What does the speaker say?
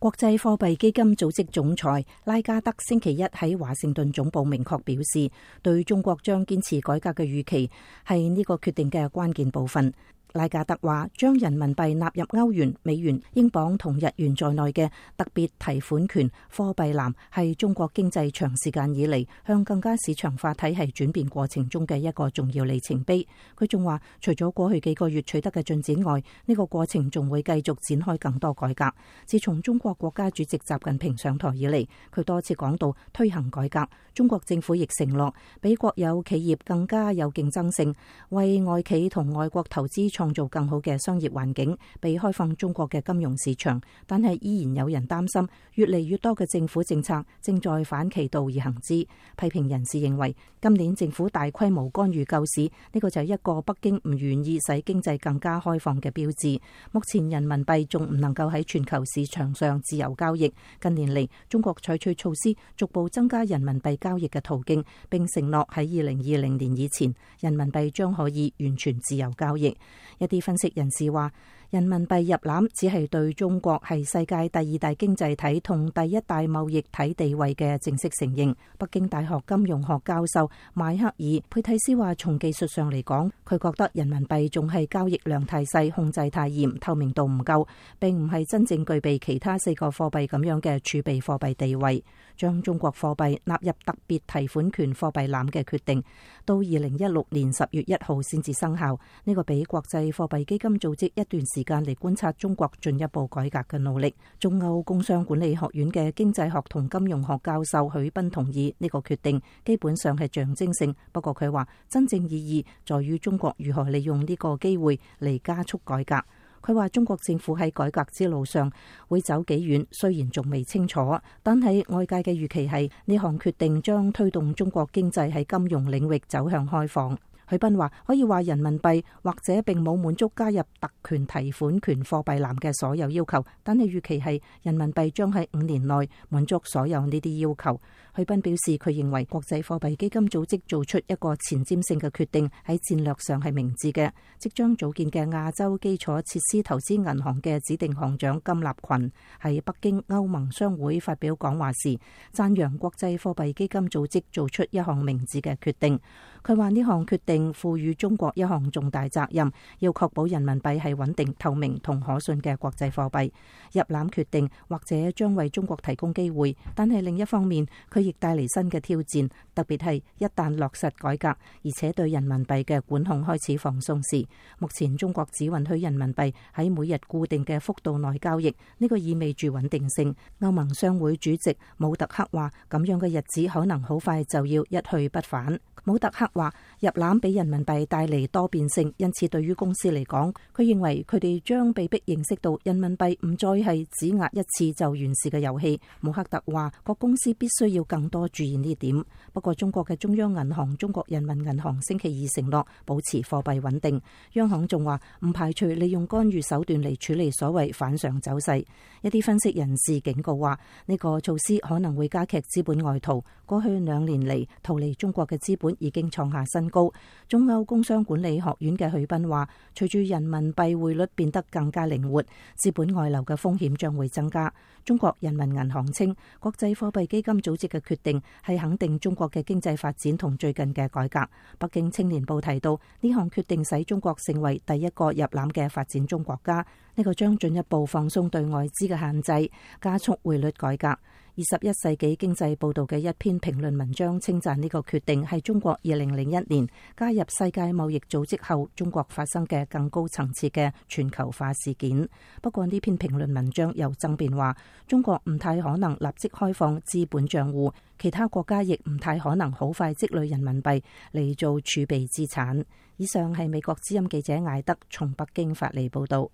國際貨幣基金組織總裁拉加德星期一喺華盛頓總部明確表示，對中國將堅持改革嘅預期係呢個決定嘅關鍵部分。拉加德話，將人民幣納入歐元、美元、英鎊同日元在內嘅特別提款權貨幣籃係中國經濟長時間以嚟向更加市場化體系轉變過程中嘅一個重要里程碑。佢仲話，除咗過去幾個月取得嘅進展外，呢個過程仲會繼續展開更多改革。自從中國國家主席習近平上台以嚟，佢多次講到推行改革。中國政府亦承諾俾國有企業更加有競爭性，為外企同外國投資創造更好嘅商業環境，被開放中國嘅金融市場。但係依然有人擔心，越嚟越多嘅政府政策正在反其道而行之。批評人士認為，今年政府大規模干預救市，呢個就係一個北京唔願意使經濟更加開放嘅標誌。目前人民幣仲唔能夠喺全球市場上自由交易。近年嚟，中國採取措施逐步增加人民幣交易嘅途徑，並承諾喺2020年以前，人民幣將可以完全自由交易。一啲分析人士話，人民幣入籃只係對中國係世界第二大經濟體同第一大貿易體地位嘅正式承認。北京大學金融學教授邁克爾佩蒂斯話，從技術上嚟講，佢覺得人民幣仲係交易量太細、控制太嚴、透明度唔夠，並唔係真正具備其他4個貨幣咁樣嘅儲備貨幣地位。將中國貨幣納入特別提款權貨幣籃嘅決定，到2016年10月1號先至生效。呢個比國際貨幣基金組織一段時間嚟觀察中國進一步改革嘅努力。中歐工商管理學院嘅經濟學同金融學教授許斌同意呢個決定基本上係象徵性，不過佢話真正意義在於中國如何利用呢個機會嚟加速改革。佢話中國政府喺改革之路上會走幾遠，雖然仲未清楚，但係外界嘅預期係呢項決定將推動中國經濟喺金融領域走向開放。許斌話，可以話人民幣或者並冇滿足加入特權提款權貨幣籃嘅所有要求，但係預期係人民幣將喺5年內滿足所有呢啲要求。許斌表示，佢認為國際貨幣基金組織做出一個前瞻性嘅決定，喺戰略上係明智嘅。即將組建嘅亞洲基礎設施投資銀行嘅指定行長金立群喺北京歐盟商會發表講話時，讚揚國際貨幣基金組織做出一項明智嘅決定。佢話呢項決定賦予中國一項重大責任，要確保人民幣係穩定、透明同可信嘅國際貨幣。入籃決定或者將為中國提供機會，但係另一方面，佢亦帶嚟新嘅挑戰，特別係一旦落實改革，而且對人民幣嘅管控開始放鬆時，目前中國只允許人民幣喺每日固定嘅幅度內交易，呢個意味住穩定性。歐盟商會主席姆特克話，咁樣嘅日子可能好快就要一去不返。姆特克話，入籃俾人民幣帶嚟多變性，因此對於公司嚟講，佢認為佢哋將被迫認識到人民幣唔再係只押一次就完事嘅遊戲。姆克特話，各公司必須要更多注意呢點。不過中國嘅中央銀行中國人民銀行星期二承諾保持貨幣穩定。央行仲話唔排除利用干預手段嚟處理所謂反常走勢。一啲分析人士警告話，呢個措施可能會加劇資本外逃。過去2年嚟，逃離中國嘅資本已經創下新高。中歐工商管理學院嘅許斌話，隨住人民幣匯率變得更加靈活，資本外流嘅風險將會增加。中國人民銀行稱，國際貨幣基金組織嘅決定係肯定中國嘅經濟發展同最近嘅改革。北京青年報提到，呢項決定使中國成為第一個入籃嘅發展中國家，呢個將進一步放鬆對外資嘅限制，加速匯率改革。21世紀經濟報導嘅一篇評論文章稱讚呢個決定係中國2001年加入世界貿易組織後中國發生嘅更高層次嘅全球化事件。不過呢篇評論文章又爭辯話，中國唔太可能立即開放資本帳戶，其他國家亦唔太可能好快積累人民幣嚟做儲備資產。以上係美國之音記者艾德從北京發嚟報導。